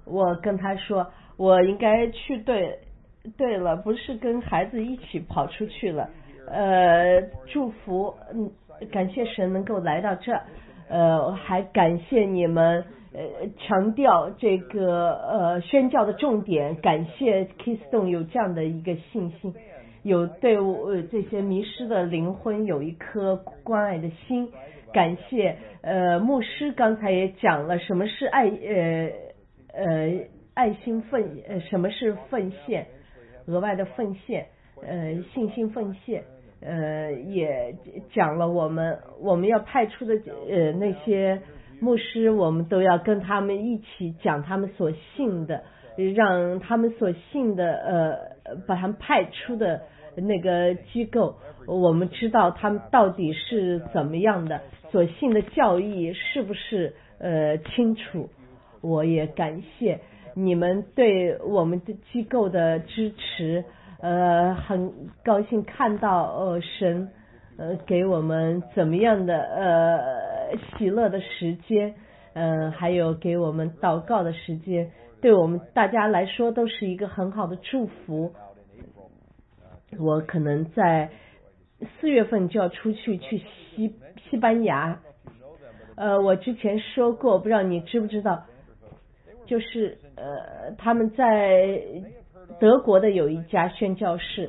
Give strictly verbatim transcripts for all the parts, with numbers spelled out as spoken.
我跟他说，我应该去对对了，不是跟孩子一起跑出去了。呃，祝福，嗯，感谢神能够来到这，呃，还感谢你们，呃，强调这个呃宣教的重点，感谢 Keystone 有这样的一个信心，有对我这些迷失的灵魂有一颗关爱的心，感谢呃牧师刚才也讲了什么是爱呃呃爱心奉呃什么是奉献，额外的奉献，呃信心奉献，呃也讲了我们我们要派出的呃那些牧师，我们都要跟他们一起讲他们所信的，让他们所信的呃把他们派出的那个机构，我们知道他们到底是怎么样的，所信的教义是不是呃清楚。我也感谢你们对我们的机构的支持，呃很高兴看到呃神呃给我们怎么样的呃喜乐的时间，呃还有给我们祷告的时间，对我们大家来说都是一个很好的祝福。我可能在四月份就要出去去西西班牙，呃我之前说过，不知道你知不知道，就是呃他们在德国的有一家宣教士，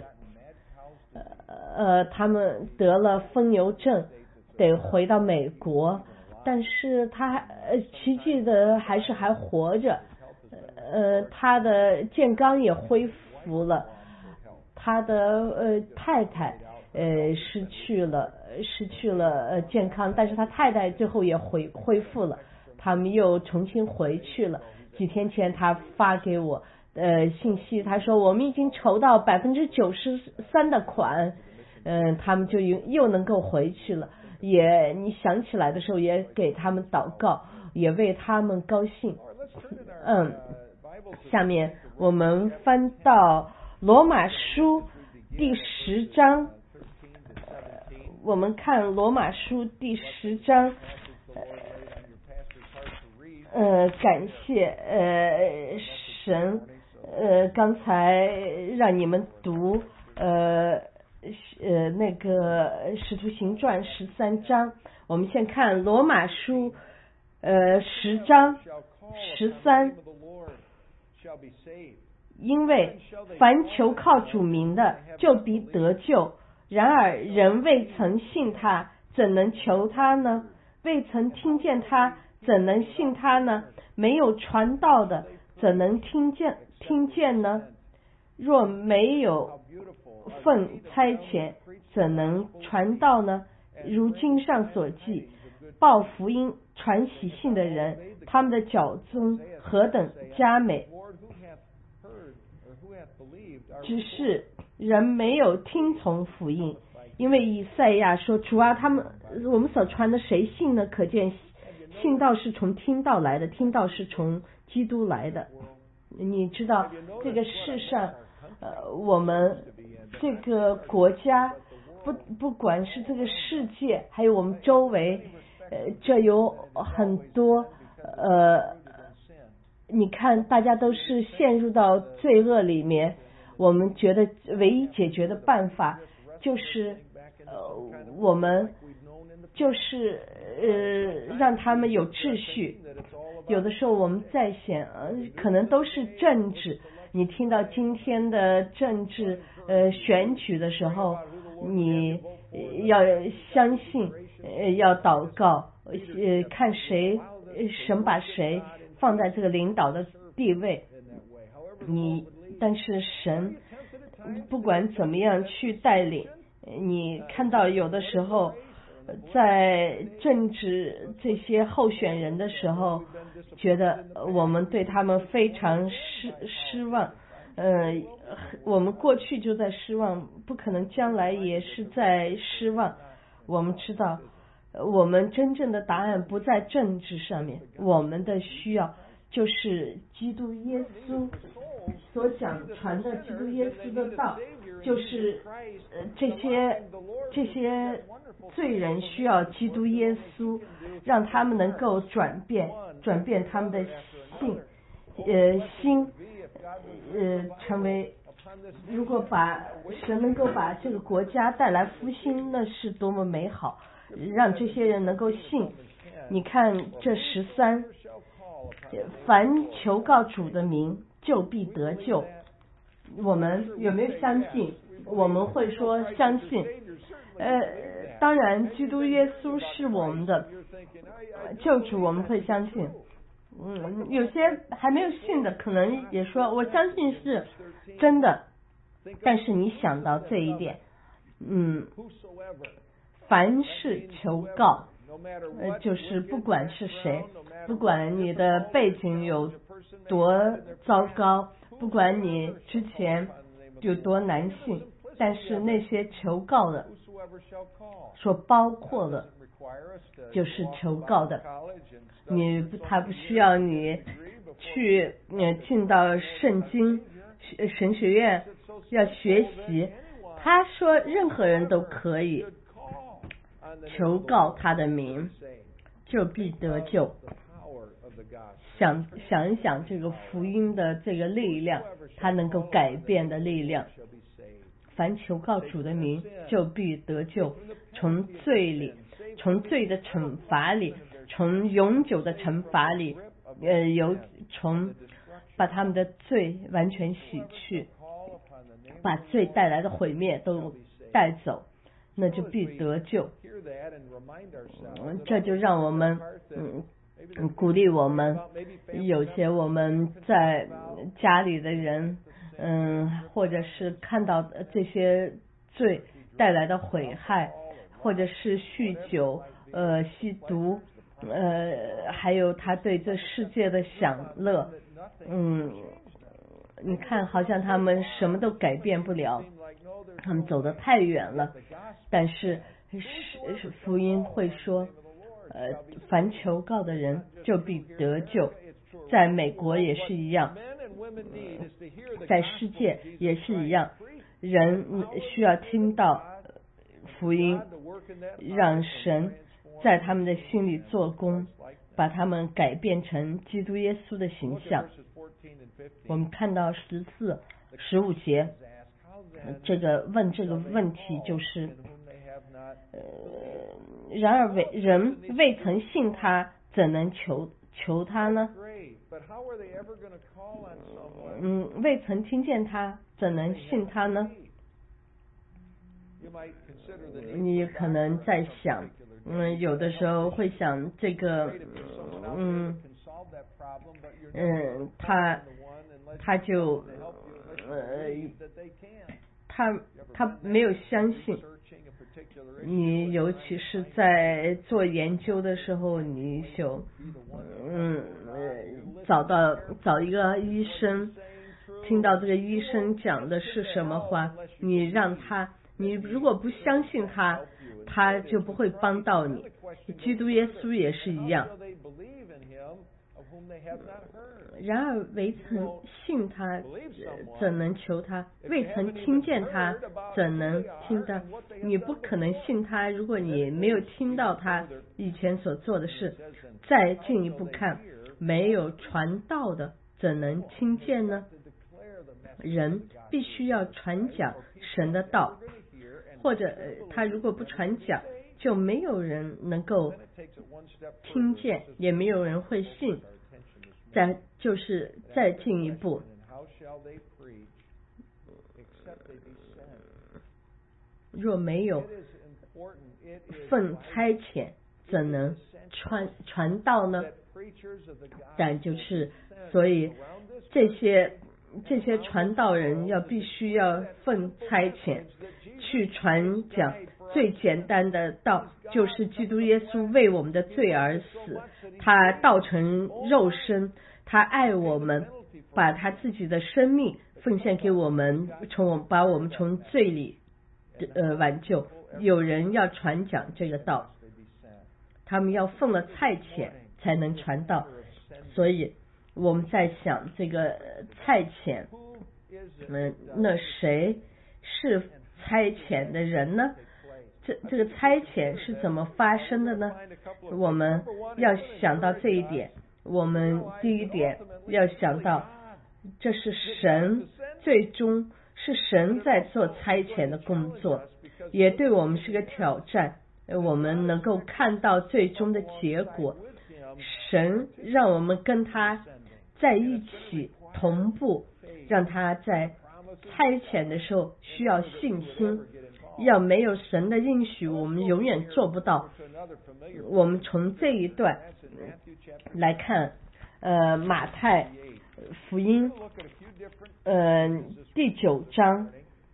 呃他们得了疯牛症，得回到美国，但是他呃奇迹的还是还活着，呃他的健康也恢复了，他的呃太太呃失去了失去了呃健康，但是他太太最后也恢恢复了，他们又重新回去了。几天前他发给我呃信息，他说我们已经筹到百分之九十三的款，嗯、呃，他们就又又能够回去了。也你想起来的时候，也给他们祷告，也为他们高兴。嗯，下面我们翻到罗马书第十章，我们看罗马书第十章。呃，感谢呃神，呃刚才让你们读呃呃那个使徒行传十三章，我们先看罗马书呃十章十三，因为凡求靠主名的，就必得救。然而人未曾信他，怎能求他呢？未曾听见他，怎能信他呢？没有传道的，怎能听见听见呢？若没有奉差遣，怎能传道呢？如经上所记，报福音传喜信的人，他们的脚踪何等佳美！只是人没有听从福音，因为以赛亚说，主啊，他们我们所传的谁信呢？可见信道是从听道来的，听道是从基督来的。你知道这个世上呃我们这个国家，不不管是这个世界还有我们周围，呃这有很多呃你看大家都是陷入到罪恶里面，我们觉得唯一解决的办法就是呃我们就是呃让他们有秩序。有的时候我们在想呃可能都是政治，你听到今天的政治呃选举的时候，你要相信呃要祷告，呃看谁神把谁放在这个领导的地位，你但是神不管怎么样去带领，你看到有的时候在政治这些候选人的时候，觉得我们对他们非常失失望，呃，我们过去就在失望，不可能将来也是在失望。我们知道我们真正的答案不在政治上面，我们的需要就是基督耶稣所讲传的基督耶稣的道，就是呃这些这些罪人需要基督耶稣，让他们能够转变转变他们的性， 呃心呃成为，如果把神能够把这个国家带来复兴，那是多么美好，让这些人能够信。你看这十三，凡求告主的名，就必得救。我们有没有相信？我们会说相信。呃，当然，基督耶稣是我们的救主，我们会相信。嗯，有些还没有信的，可能也说我相信是真的。但是你想到这一点，嗯，凡是求告，呃，就是不管是谁，不管你的背景有多糟糕，不管你之前有多难信，但是那些求告的所包括的就是求告的，你他不需要你去呃进到圣经神学院要学习，他说任何人都可以求告他的名，就必得救。想想一想这个福音的这个力量，它能够改变的力量。凡求告主的名，就必得救，从罪里，从罪的惩罚里，从永久的惩罚里，呃，由从把他们的罪完全洗去，把罪带来的毁灭都带走，那就必得救。嗯，这就让我们嗯鼓励我们，有些我们在家里的人，嗯，或者是看到这些罪带来的毁害，或者是酗酒、呃吸毒，呃，还有他对这世界的享乐，嗯，你看好像他们什么都改变不了，他们走得太远了。但是是福音会说，呃，凡求告的人就必得救。在美国也是一样，在世界也是一样，人需要听到福音，让神在他们的心里做工，把他们改变成基督耶稣的形象。我们看到十四、十五节，这个问这个问题就是，呃，然而为人未曾信他，怎能求求他呢？嗯，未曾听见他，怎能信他呢？你可能在想，嗯，有的时候会想这个，嗯嗯，他他就呃，他他没有相信你，尤其是在做研究的时候，你就嗯找到找一个医生，听到这个医生讲的是什么话，你让他，你如果不相信他，他就不会帮到你。基督耶稣也是一样。然而未曾信他，怎能求他？未曾听见他，怎能听到？你不可能信他，如果你没有听到他以前所做的事。再进一步看，没有传道的，怎能听见呢？人必须要传讲神的道，或者他如果不传讲，就没有人能够听见，也没有人会信。再就是再进一步，若没有奉差遣，怎能传传道呢？但就是所以这些这些传道人要必须要奉差遣去传讲最简单的道，就是基督耶稣为我们的罪而死，他道成肉身，他爱我们，把他自己的生命奉献给我们，从我们把我们从罪里呃挽救。有人要传讲这个道，他们要奉了差遣才能传道。所以我们在想这个差遣，嗯，那谁是差遣的人呢？这这个差遣是怎么发生的呢？我们要想到这一点。 我们第一点要想到，这是神，最终是神在做差遣的工作，也对我们是个挑战。我们能够看到最终的结果，神让我们跟他在一起同步，让他在差遣的时候需要信心，要没有神的应许，我们永远做不到。我们从这一段来看，呃，马太福音，呃，第九章，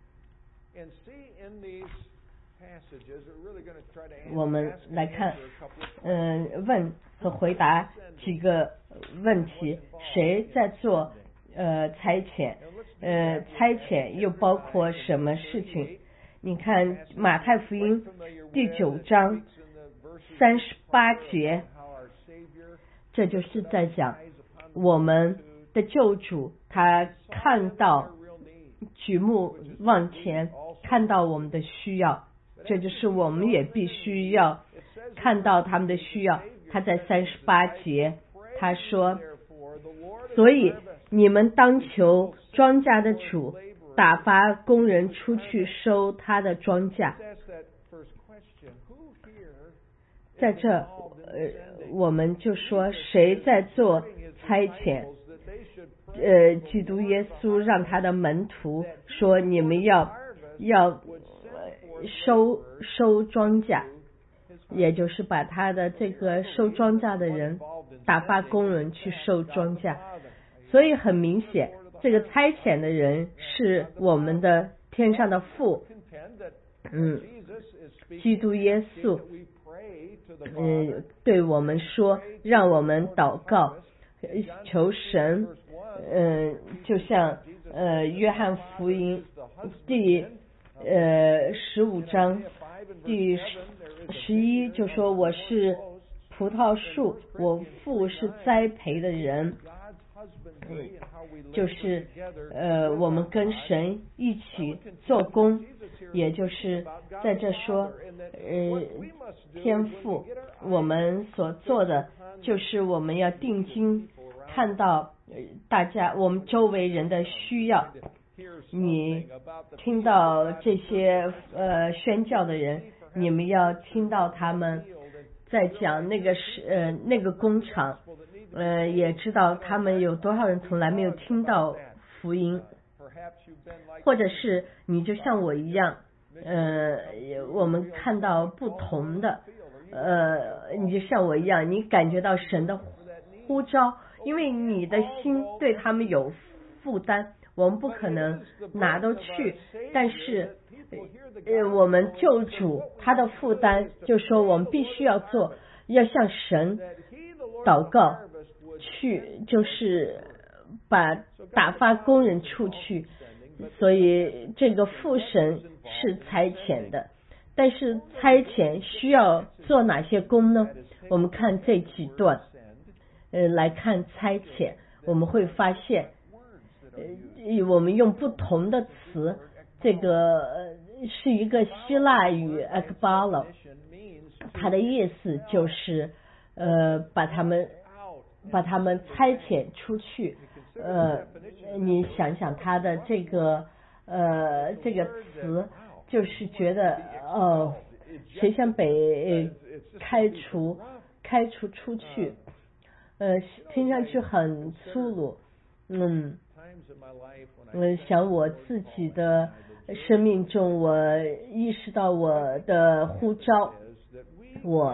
我们来看，嗯、呃，问和回答几个问题：谁在做呃差遣？呃，差遣又包括什么事情？你看马太福音第九章三十八节，这就是在讲我们的救主，他看到举目望前，看到我们的需要，这就是我们也必须要看到他们的需要。他在三十八节他说，所以你们当求庄稼的主打发工人出去收他的庄稼。在这呃，我们就说谁在做差遣？呃，基督耶稣让他的门徒说，你们要要收收庄稼，也就是把他的这个收庄稼的人打发工人去收庄稼。所以很明显，这个差遣的人是我们的天上的父，嗯，基督耶稣，嗯，对我们说，让我们祷告，求神，嗯，就像呃约翰福音第呃十五章第十一就说，我是葡萄树，我父是栽培的人。嗯，就是呃，我们跟神一起做工，也就是在这说，呃，天父，我们所做的就是我们要定睛看到大家我们周围人的需要。你听到这些呃宣教的人，你们要听到他们在讲那个是呃那个工厂。呃，也知道他们有多少人从来没有听到福音，或者是你就像我一样，呃，我们看到不同的，呃，你就像我一样，你感觉到神的呼召，因为你的心对他们有负担，我们不可能哪都去，但是呃，我们救主他的负担，就说我们必须要做，要向神祷告。去就是把打发工人出去，所以这个父神是差遣的，但是差遣需要做哪些工呢？我们看这几段，呃，来看差遣，我们会发现，呃，我们用不同的词，这个是一个希腊语 ekbalo， 它的意思就是呃把他们。把他们差遣出去，呃，你想想他的这个呃这个词，就是觉得哦，谁向北开除开除出去，呃，听上去很粗鲁，嗯，嗯，想我自己的生命中，我意识到我的呼召，我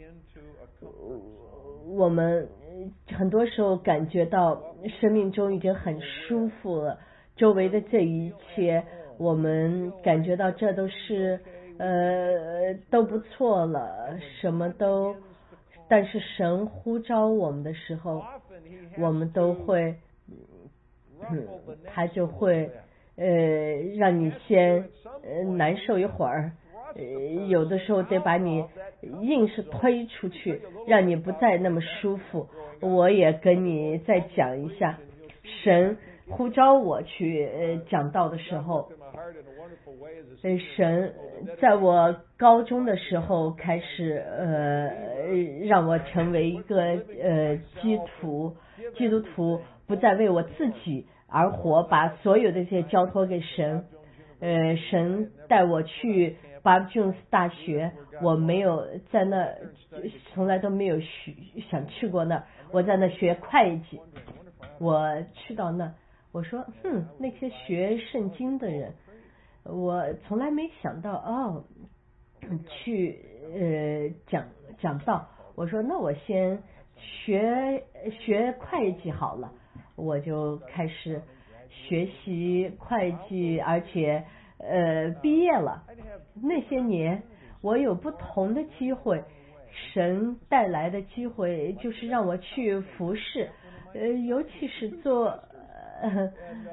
我们。很多时候感觉到生命中已经很舒服了，周围的这一切我们感觉到这都是呃都不错了，什么都，但是神呼召我们的时候，我们都会嗯他就会呃让你先呃难受一会儿，呃有的时候得把你硬是推出去，让你不再那么舒服。我也跟你再讲一下，神呼召我去呃讲道的时候， 呃，神在我高中的时候开始呃让我成为一个呃基督徒，基督徒不再为我自己而活，把所有的这些交托给神。呃，神带我去巴布琼斯大学，我没有在那，从来都没有去想去过那，我在那学会计。我去到那，我说，哼，那些学圣经的人，我从来没想到哦，去呃讲讲道。我说，那我先学学会计好了，我就开始学习会计，而且呃毕业了。那些年我有不同的机会，神带来的机会就是让我去服侍，呃，尤其是做，呃，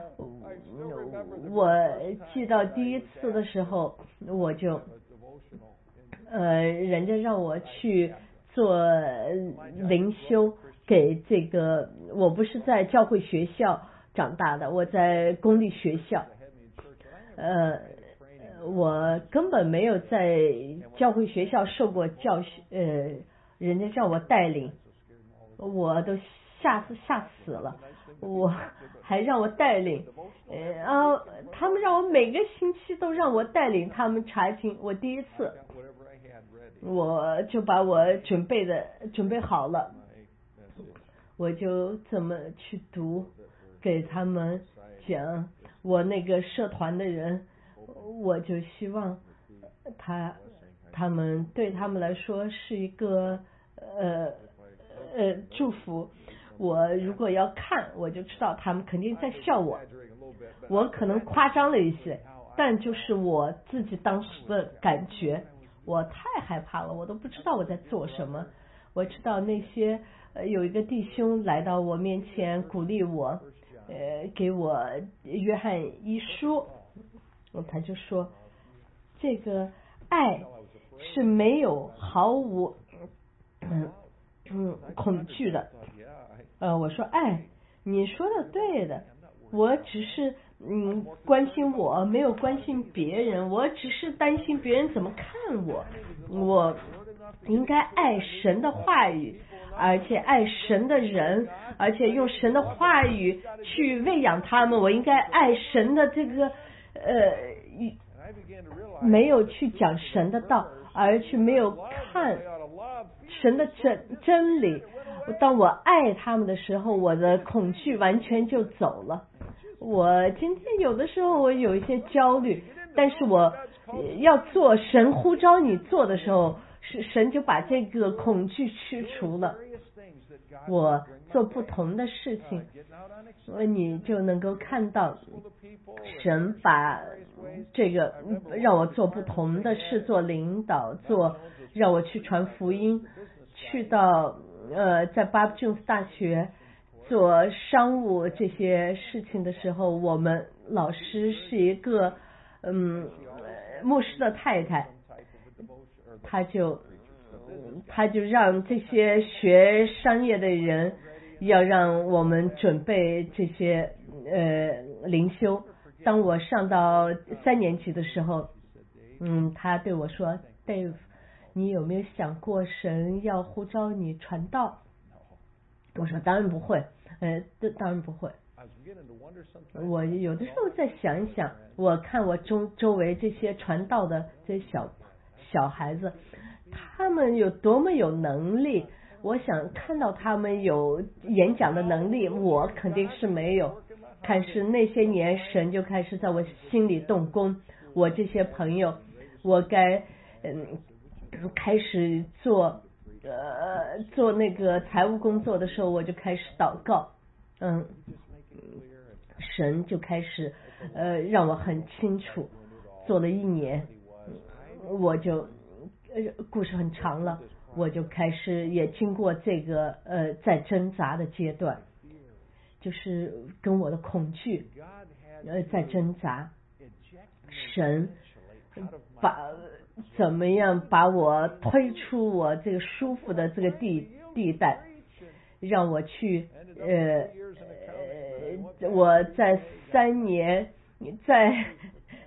我记到第一次的时候，我就，呃，人家让我去做灵修，给这个，我不是在教会学校长大的，我在公立学校，呃，我根本没有在教会学校受过教训，呃，人家让我带领，我都吓死吓死了，我还让我带领，呃，然后他们让我每个星期都让我带领他们查经，我第一次，我就把我准备的准备好了，我就怎么去读，给他们讲，我那个社团的人，我就希望他他们对他们来说是一个呃呃祝福。我如果要看，我就知道他们肯定在笑我，我可能夸张了一些，但就是我自己当时的感觉，我太害怕了，我都不知道我在做什么。我知道那些呃有一个弟兄来到我面前鼓励我，呃给我约翰一书，他就说这个爱是没有毫无嗯嗯恐惧的。呃，我说爱，你说的对的，我只是嗯关心我，没有关心别人，我只是担心别人怎么看我，我应该爱神的话语，而且爱神的人，而且用神的话语去喂养他们，我应该爱神的这个呃没有去讲神的道，而去没有看神的真真理。当我爱他们的时候，我的恐惧完全就走了。我今天有的时候我有一些焦虑，但是我要做神呼召你做的时候，是神就把这个恐惧去除了。我做不同的事情，你就能够看到神把这个让我做不同的事，做领导，做让我去传福音，去到呃在巴布琼斯大学做商务这些事情的时候，我们老师是一个嗯牧师的太太，他就他就让这些学商业的人要让我们准备这些呃灵修。当我上到三年级的时候，嗯，他对我说 Dave， 你有没有想过神要呼召你传道？我说当然不会，呃，当然不会。我有的时候再想一想，我看我周周围这些传道的这些小小孩子，他们有多么有能力，我想看到他们有演讲的能力，我肯定是没有。但是那些年神就开始在我心里动工，我这些朋友，我该嗯开始做呃做那个财务工作的时候，我就开始祷告，嗯，神就开始呃让我很清楚，做了一年，我就呃故事很长了，我就开始也经过这个呃在挣扎的阶段。就是跟我的恐惧呃在挣扎，神把怎么样把我推出我这个舒服的这个地地带，让我去呃呃我在三年在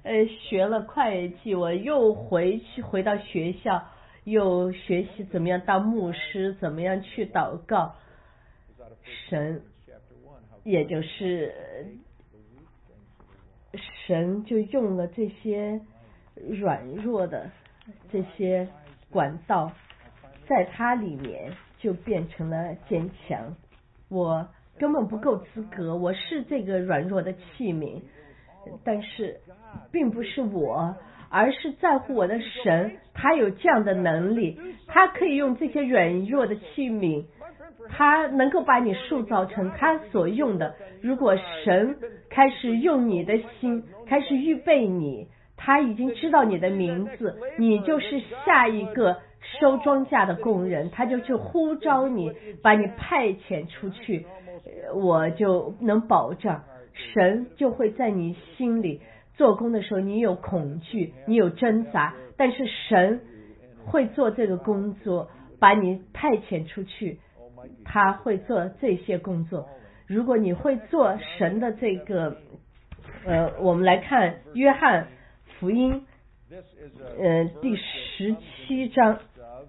呃学了会计，我又回去回到学校，又学习怎么样当牧师，怎么样去祷告。神，也就是神就用了这些软弱的这些管道，在它里面就变成了坚强。我根本不够资格，我是这个软弱的器皿，但是并不是我，而是在乎我的神，他有这样的能力，他可以用这些软弱的器皿，他能够把你塑造成他所用的。如果神开始用你的心，开始预备你，他已经知道你的名字，你就是下一个收庄稼的工人，他就去呼召你，把你派遣出去，我就能保障神就会在你心里做工的时候，你有恐惧，你有挣扎，但是神会做这个工作，把你派遣出去，他会做这些工作。如果你会做神的这个呃，我们来看约翰福音呃第十七章，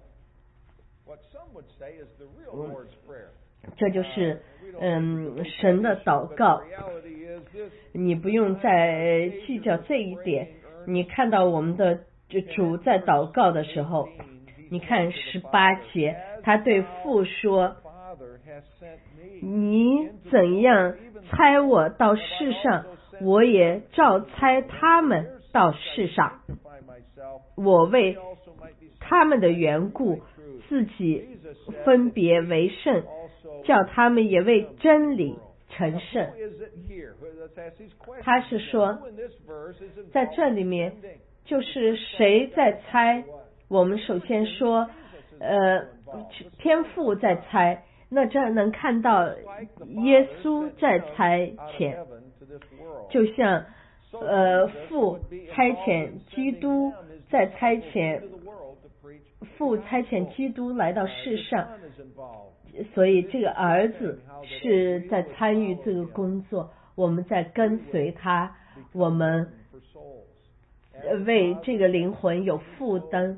这就是嗯神的祷告。你不用再计较这一点，你看到我们的主在祷告的时候，你看十八节，他对父说，你怎样差我到世上，我也照差他们到世上，我为他们的缘故自己分别为圣，叫他们也为真理成圣。他是说在这里面就是谁在猜，我们首先说呃天父在猜，那这能看到耶稣在差遣，就像呃父差遣基督在差遣，父差遣基督来到世上，所以这个儿子是在参与这个工作，我们在跟随他，我们为这个灵魂有负担，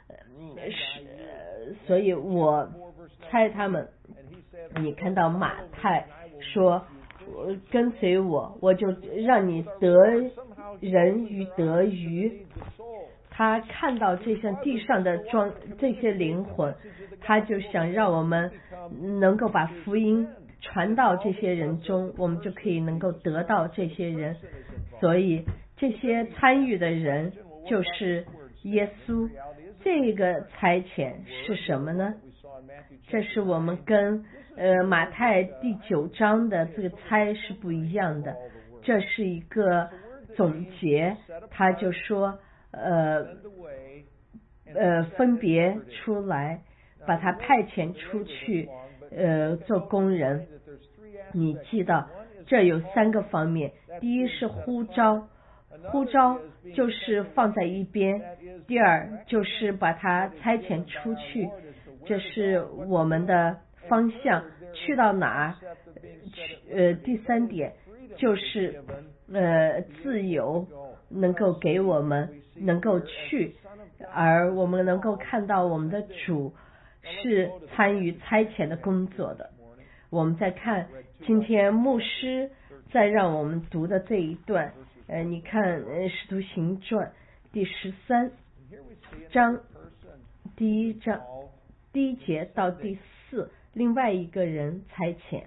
所以我猜他们。你看到马太说跟随我，我就让你得人与得鱼。他看到这些地上的装这些灵魂，他就想让我们能够把福音传到这些人中，我们就可以能够得到这些人。所以这些参与的人就是耶稣。这个差遣是什么呢？这是我们跟呃马太第九章的这个差是不一样的，这是一个总结，他就说呃呃分别出来，把他派遣出去呃做工人。你记到这有三个方面，第一是呼召，呼召就是放在一边，第二就是把他差遣出去，这是我们的方向，去到哪呃第三点就是呃自由能够给我们能够去，而我们能够看到我们的主是参与差遣的工作的。我们再看今天牧师再让我们读的这一段，呃你看呃使徒行传第十三章第一章第一节到第四，另外一个人差遣。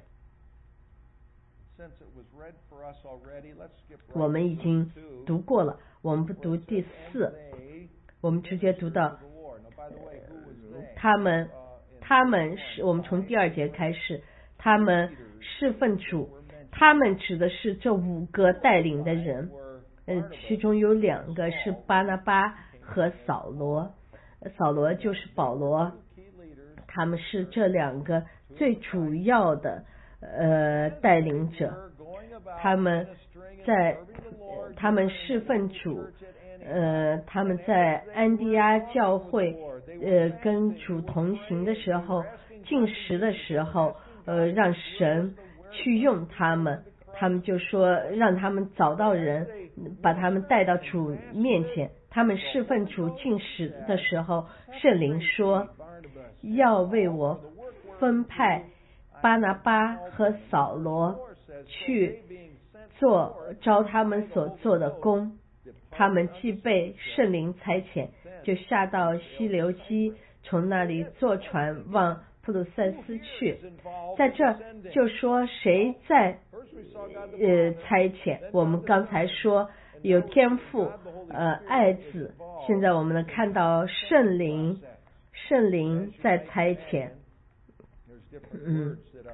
我们已经读过了，我们不读第四，我们直接读到他们他们是我们从第二节开始，他们侍奉主，他们指的是这五个带领的人，呃，其中有两个是巴拿巴和扫罗，扫罗就是保罗，他们是这两个最主要的呃带领者，他们在他们侍奉主，呃，他们在安提阿教会呃跟主同行的时候，进食的时候，呃，让神去用他们， 他们就说让他们找到人，把他们带到主面前。他们侍奉主进食的时候，圣灵说要为我分派巴拿巴和扫罗去做照他们所做的工。他们既被圣灵差遣，就下到西流基，从那里坐船往普鲁塞斯去。在这就说谁在呃差遣，我们刚才说有天父呃爱子，现在我们能看到圣灵，圣灵在差遣。嗯，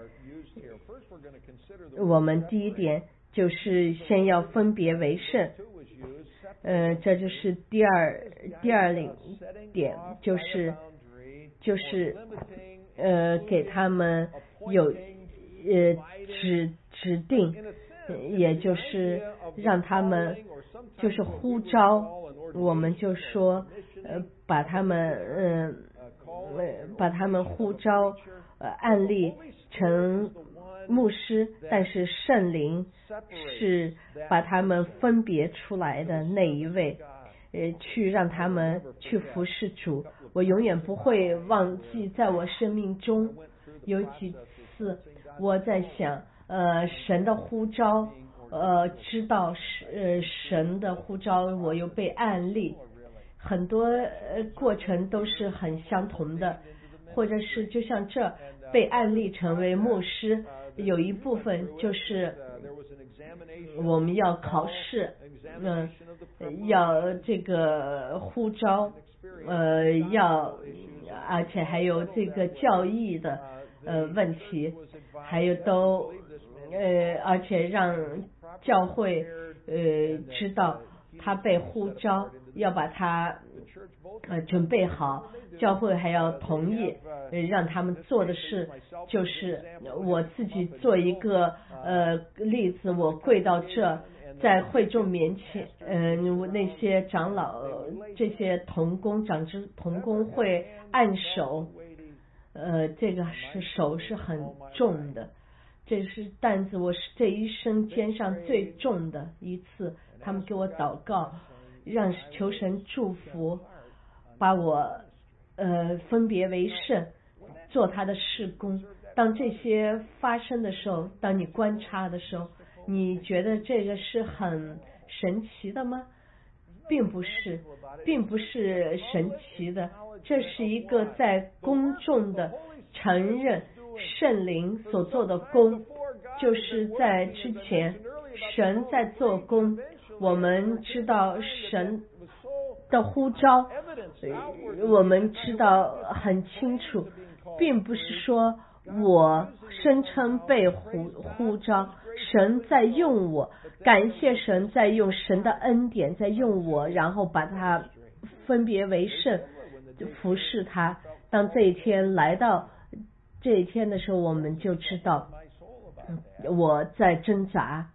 我们第一点就是先要分别为圣，呃，这就是第二第二领点，就是就是呃给他们有呃指指定，也就是让他们就是呼召，我们就说呃把他们嗯呃把他们呼召呃案例成牧师，但是圣灵是把他们分别出来的那一位，呃，去让他们去服侍主。我永远不会忘记，在我生命中有几次我在想，呃，神的呼召，呃，知道是呃神的呼召，我又被案例，很多呃过程都是很相同的，或者是就像这被案例成为牧师。有一部分就是我们要考试，嗯、呃，要这个呼召，呃，要，而且还有这个教义的呃问题，还有都呃，而且让教会呃知道他被呼召，要把他呃准备好，教会还要同意，呃让他们做的事就是我自己做一个呃例子，我跪到这，在会众面前，呃那些长老这些同工长之同工会按手，呃这个是手是很重的，这是担子，我是这一生肩上最重的一次。他们给我祷告，让求神祝福，把我呃分别为圣，做他的事工。当这些发生的时候，当你观察的时候，你觉得这个是很神奇的吗？并不是，并不是神奇的，这是一个在公众的承认圣灵所做的工，就是在之前神在做工，我们知道神的呼召，我们知道很清楚，并不是说我声称被呼呼召，神在用我，感谢神在用神的恩典在用我，然后把它分别为圣，服侍他。当这一天来到这一天的时候，我们就知道我在挣扎，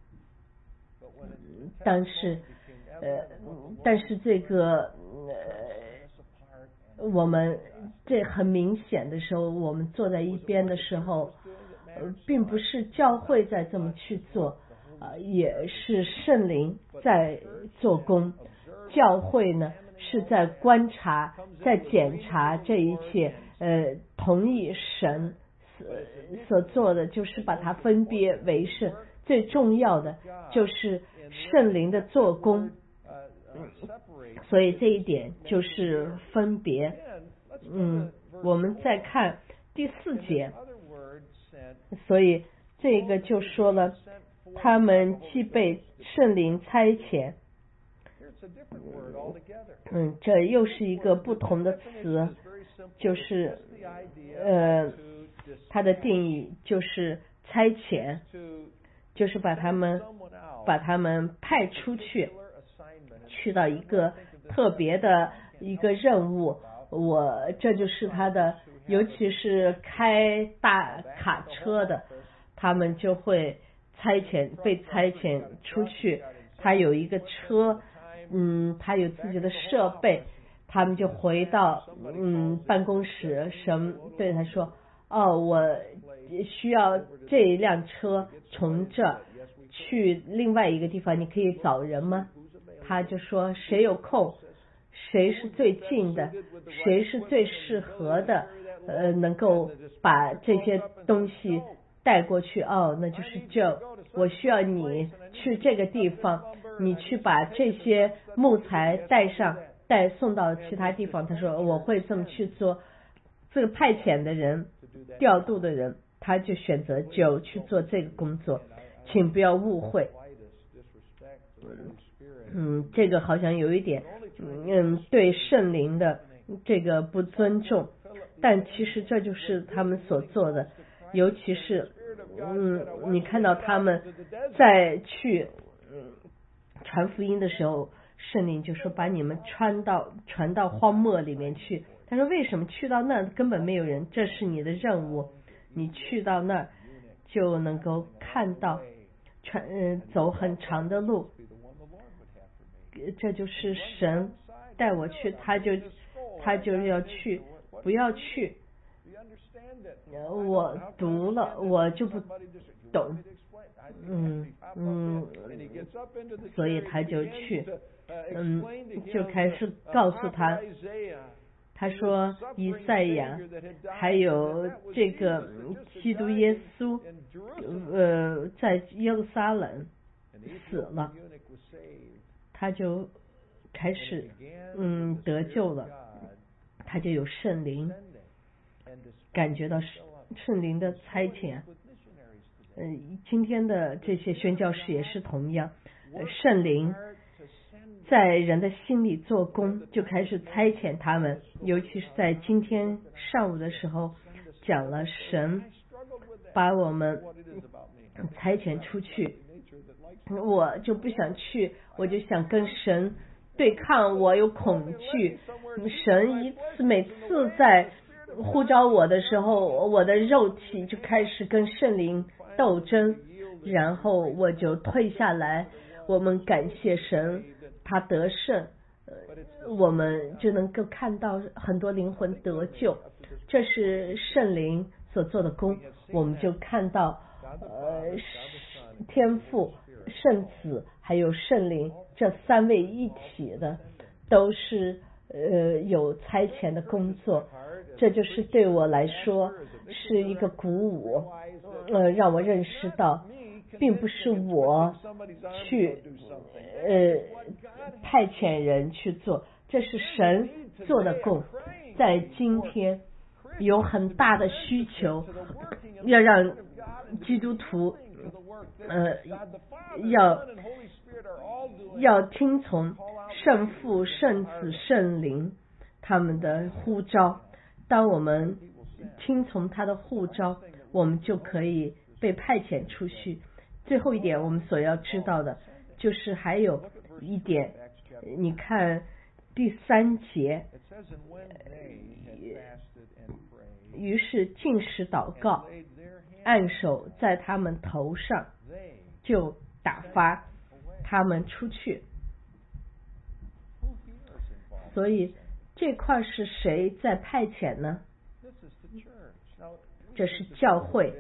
但是呃，但是这个呃，我们这很明显的时候，我们坐在一边的时候，呃，并不是教会在这么去做，啊、呃，也是圣灵在做工。教会呢是在观察，在检查这一切，呃，同意神所所做的，就是把它分别为圣。最重要的就是圣灵的做工。所以这一点就是分别。嗯，我们再看第四节，所以这个就说了，他们既被圣灵差遣，嗯，这又是一个不同的词，就是呃，它的定义就是差遣，就是把他们把他们派出去。去到一个特别的一个任务，我这就是他的，尤其是开大卡车的，他们就会差遣被差遣出去，他有一个车，嗯，他有自己的设备，他们就回到嗯办公室，神对他说，哦，我需要这一辆车从这去另外一个地方，你可以找人吗？他就说谁有空，谁是最近的，谁是最适合的，呃，能够把这些东西带过去。哦，那就是 Joe， 我需要你去这个地方，你去把这些木材带上，带送到其他地方。他说我会这么去做。这个派遣的人，调度的人，他就选择 Joe 去做这个工作，请不要误会。嗯，这个好像有一点，嗯，对圣灵的这个不尊重，但其实这就是他们所做的，尤其是，嗯，你看到他们在去，嗯，传福音的时候，圣灵就说把你们传到传到荒漠里面去。他说为什么去到那儿根本没有人？这是你的任务，你去到那儿就能够看到，传嗯走很长的路。这就是神带我去，他就他就要去，不要去。我读了，我就不懂，嗯嗯，所以他就去，嗯，就开始告诉他，他说以赛亚还有这个基督耶稣，呃，在耶路撒冷死了。他就开始嗯得救了，他就有圣灵，感觉到圣灵的差遣。嗯、呃，今天的这些宣教士也是同样，呃、圣灵在人的心里做工，就开始差遣他们。尤其是在今天上午的时候，讲了神把我们差遣出去。我就不想去，我就想跟神对抗，我有恐惧。神一次每次在呼召我的时候，我的肉体就开始跟圣灵斗争，然后我就退下来。我们感谢神，他得胜，我们就能够看到很多灵魂得救，这是圣灵所做的工。我们就看到呃天父、圣子还有圣灵这三位一体的，都是呃有差遣的工作。这就是对我来说是一个鼓舞，呃，让我认识到，并不是我去呃派遣人去做，这是神做的工。在今天有很大的需求，要让基督徒呃要要听从圣父、圣子、圣灵他们的呼召。当我们听从他的呼召，我们就可以被派遣出去。最后一点我们所要知道的就是还有一点，你看第三节，于是禁食祷告，按手在他们头上，就打发他们出去。所以这块是谁在派遣呢？这是教会，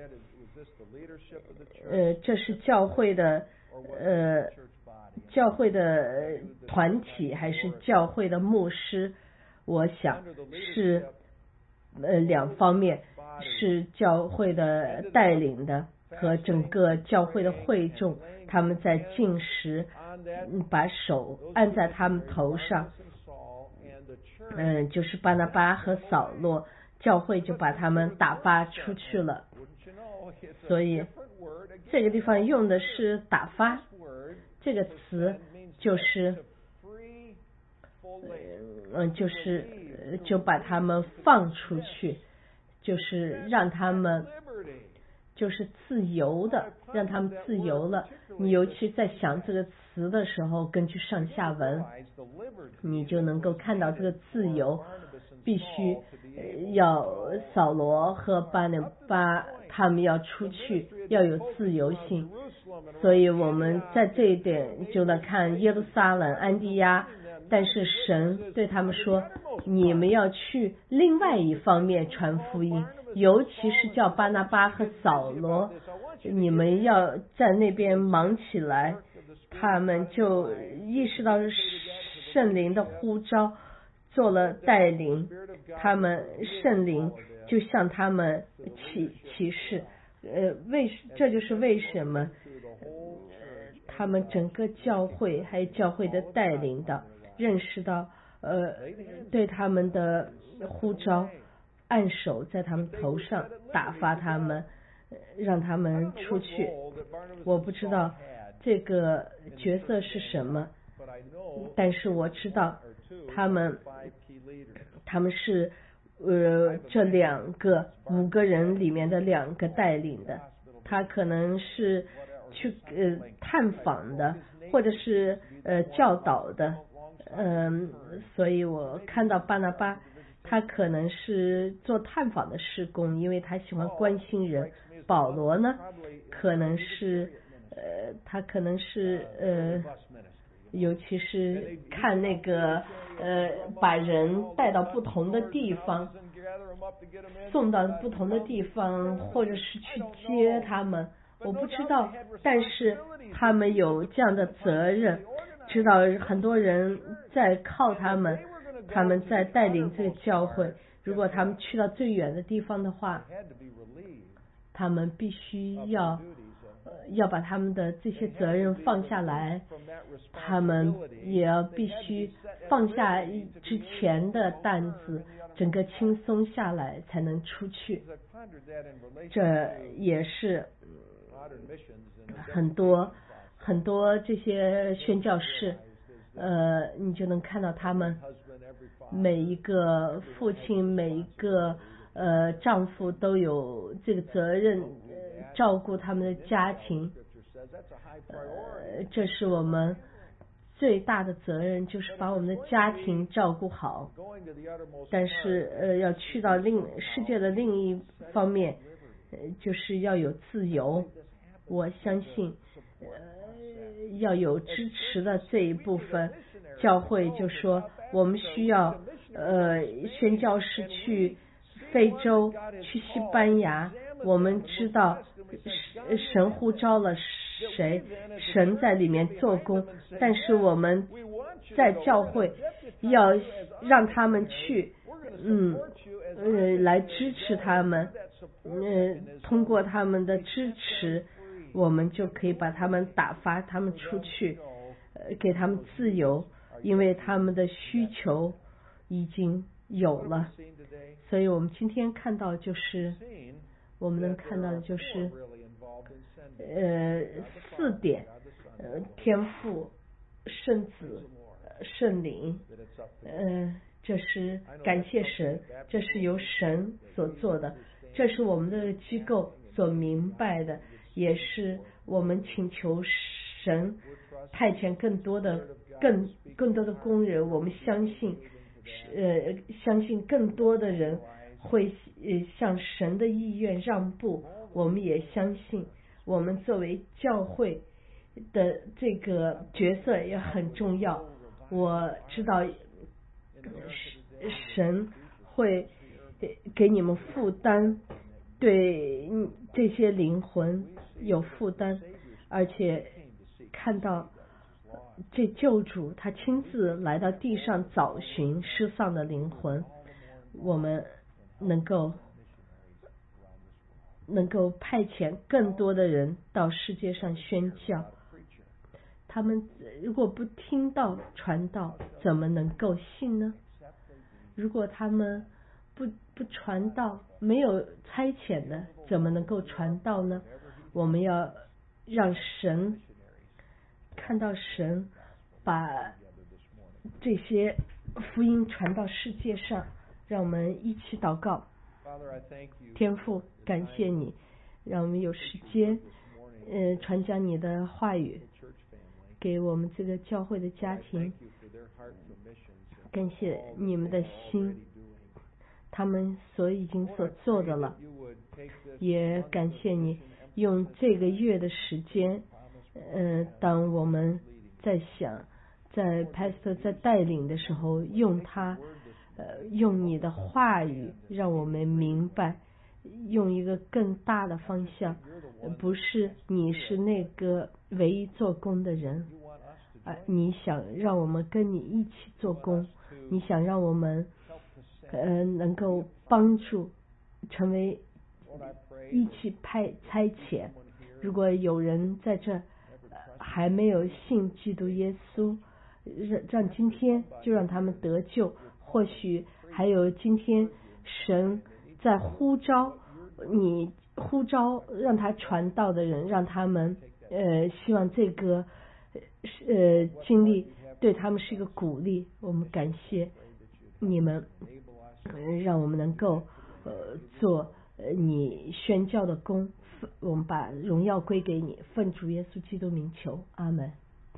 呃，这是教会的呃教会的团体还是教会的牧师？我想是呃两方面，是教会的带领的和整个教会的会众，他们在禁食，把手按在他们头上。嗯，就是巴拿巴和扫罗，教会就把他们打发出去了。所以这个地方用的是打发这个词，就是嗯，就是就把他们放出去，就是让他们就是自由的，让他们自由了。你尤其在想这个词的时候，根据上下文，你就能够看到这个自由必须要扫罗和巴拿巴他们要出去，要有自由性。所以我们在这一点就能看耶路撒冷、安提亚，但是神对他们说，你们要去另外一方面传福音，尤其是叫巴拿巴和扫罗你们要在那边忙起来，他们就意识到圣灵的呼召，做了带领，他们圣灵就向他们启启示，呃，为这就是为什么，呃，他们整个教会还有教会的带领的认识到，呃，对他们的呼召，按手在他们头上，打发他们，让他们出去。我不知道这个角色是什么，但是我知道他们他们是呃这两个五个人里面的两个带领的，他可能是去呃探访的，或者是呃教导的，嗯、呃，所以我看到巴拿巴他可能是做探访的事工，因为他喜欢关心人。保罗呢，可能是呃，他可能是呃，尤其是看那个呃，把人带到不同的地方，送到不同的地方，或者是去接他们，我不知道，但是他们有这样的责任，知道很多人在靠他们，他们在带领这个教会，如果他们去到最远的地方的话，他们必须要要把他们的这些责任放下来，他们也要必须放下之前的担子，整个轻松下来才能出去。这也是很多很多这些宣教士，呃，你就能看到他们每一个父亲，每一个呃，丈夫都有这个责任，呃、照顾他们的家庭，呃，这是我们最大的责任，就是把我们的家庭照顾好。但是呃，要去到另世界的另一方面，呃，就是要有自由。我相信，呃，要有支持的这一部分，教会就说我们需要呃宣教士去非洲，去西班牙，我们知道神呼召了谁，神在里面做工，但是我们在教会要让他们去，嗯呃来支持他们，呃通过他们的支持，我们就可以把他们打发他们出去，呃给他们自由，因为他们的需求已经有了。所以我们今天看到就是我们能看到的就是呃四点，呃天父、圣子、圣灵，呃这是感谢神，这是由神所做的，这是我们的机构所明白的，也是我们请求神派遣更多的更更多的工人，我们相信呃相信更多的人会呃向神的意愿让步，我们也相信我们作为教会的这个角色也很重要。我知道神会给你们负担，对这些灵魂有负担，而且看到这救主他亲自来到地上找寻失丧的灵魂，我们能够能够派遣更多的人到世界上宣教。他们如果不听道传道，怎么能够信呢？如果他们不不传道，没有差遣的，怎么能够传道呢？我们要让神看到神把这些福音传到世界上，让我们一起祷告。天父，感谢你，让我们有时间呃传讲你的话语给我们这个教会的家庭，感谢你们的心，他们所已经所做的了，也感谢你用这个月的时间，呃，当我们在想在 Pastor 在带领的时候，用他呃用你的话语让我们明白用一个更大的方向，不是你是那个唯一做工的人，啊，你想让我们跟你一起做工，你想让我们呃能够帮助成为一起派差遣。如果有人在这还没有信基督耶稣，让让今天就让他们得救。或许还有今天神在呼召你，呼召让他传道的人，让他们呃希望这个呃经历对他们是一个鼓励。我们感谢你们，呃、让我们能够呃做呃你宣教的工，我们把荣耀归给你，奉主耶稣基督名求，阿门。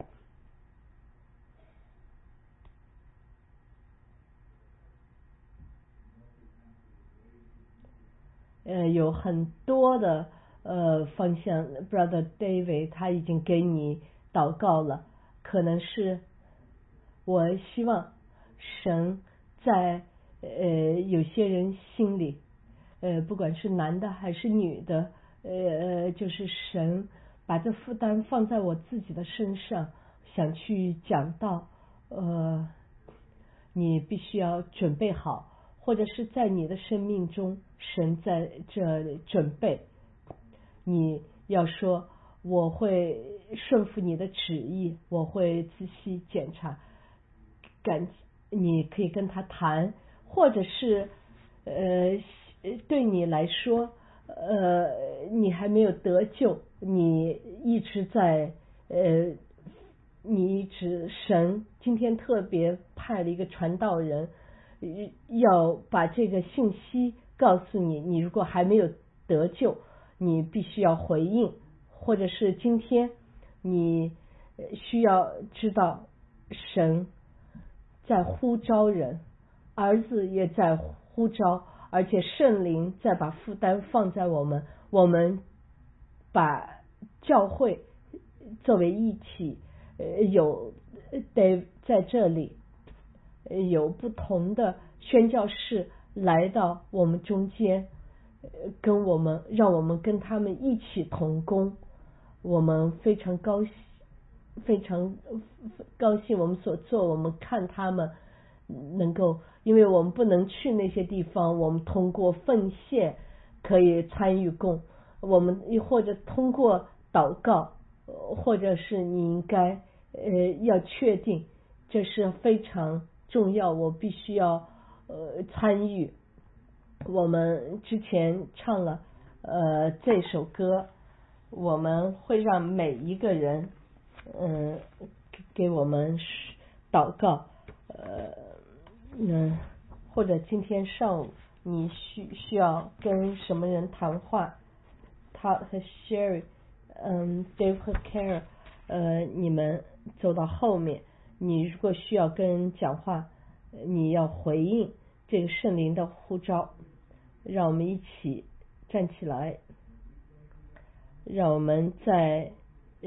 呃，有很多的呃方向 ，Brother David 他已经给你祷告了，可能是我希望神在呃有些人心里，呃不管是男的还是女的，呃就是神把这负担放在我自己的身上，想去讲道，呃你必须要准备好。或者是在你的生命中，神在这准备，你要说我会顺服你的旨意，我会仔细检查，感你可以跟他谈，或者是呃对你来说，呃你还没有得救，你一直在呃你一直神今天特别派了一个传道人。要把这个信息告诉你，你如果还没有得救，你必须要回应，或者是今天你需要知道神在呼召人，儿子也在呼召，而且圣灵在把负担放在我们，我们把教会作为一体，有得在这里有不同的宣教士来到我们中间，跟我们让我们跟他们一起同工，我们非常高兴，非常高兴我们所做，我们看他们能够，因为我们不能去那些地方，我们通过奉献可以参与供，我们或者通过祷告，或者是你应该呃要确定，这是非常重要，我必须要呃参与。我们之前唱了呃这首歌，我们会让每一个人嗯、呃、给我们祷告，呃嗯或者今天上午你需需要跟什么人谈话，他和 Sherry 嗯 Dave 和 Kara 呃你们走到后面，你如果需要跟人讲话，你要回应这个圣灵的呼召。让我们一起站起来，让我们在呃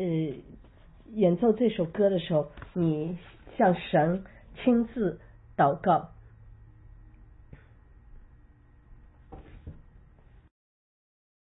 演奏这首歌的时候，你向神亲自祷告。